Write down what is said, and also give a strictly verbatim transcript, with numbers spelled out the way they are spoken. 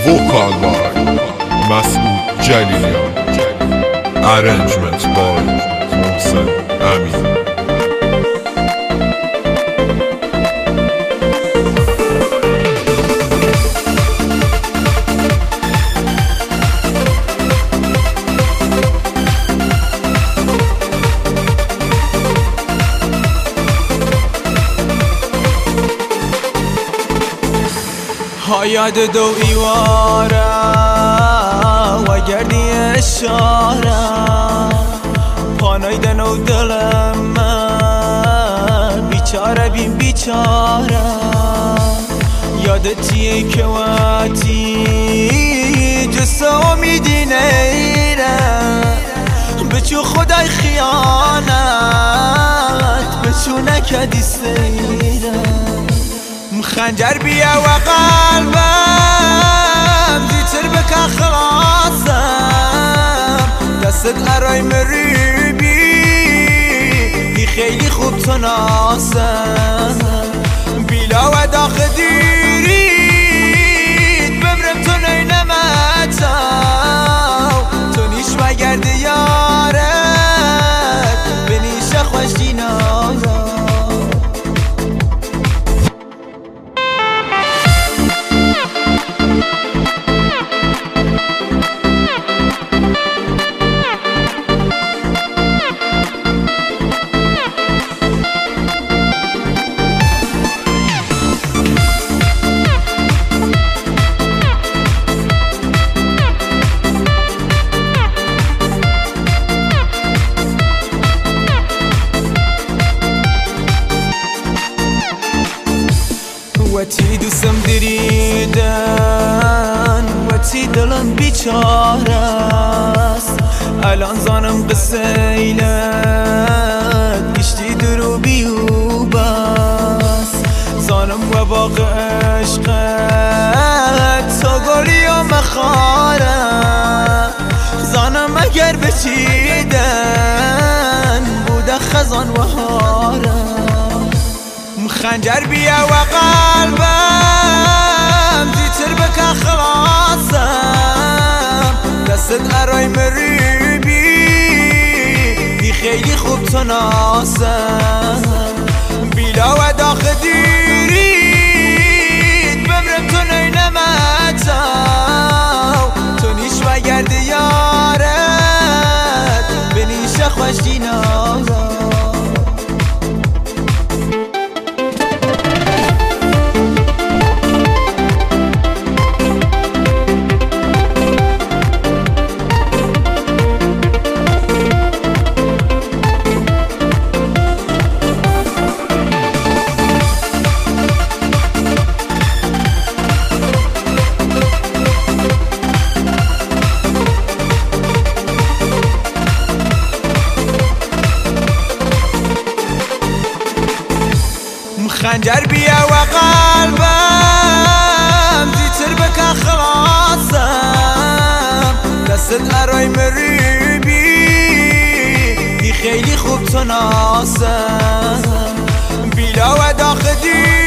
vocal by Masoud Jalilian, arrangement by Mohsen Amin. ها یاد دو ایواره و گردی اشاره پانای دن و دلم من بیچاره بیم بیچاره یادتیه که واتی جسه امیدی نیره بچو خدای خیانت بچو نکدی سیره خنجر بیا و قلبم زیتر بکن خلاصم دستت ارای مریبی بی خیلی خوب تو ناسم بیلا و داخل دیرید ببرم تو نینمتا تو نیش مگرد یارت بنیشه خوش دینازم وتی دوستم دریدن وتی دلم بیچاره است الان زانم قصه ایلت گشتی درو بیوب است زانم و باقی عشقت تا گلی و مخاره زانم اگر بچیدن بوده خزان و هاره خنجر بیا و قلبم زیتر بکن خلاصم دستت ارای مریبی بی خیلی خوب تو ناسم بیلا و داخل دیرید ببرم تو نینمتا تو نیش و گرد یارت بنیشه خوش دینازم خنجر بیا و قلبم زیتر بکن خلاصم دستت ارای مریبی بی خیلی خوب تو ناسم بیلا و داخل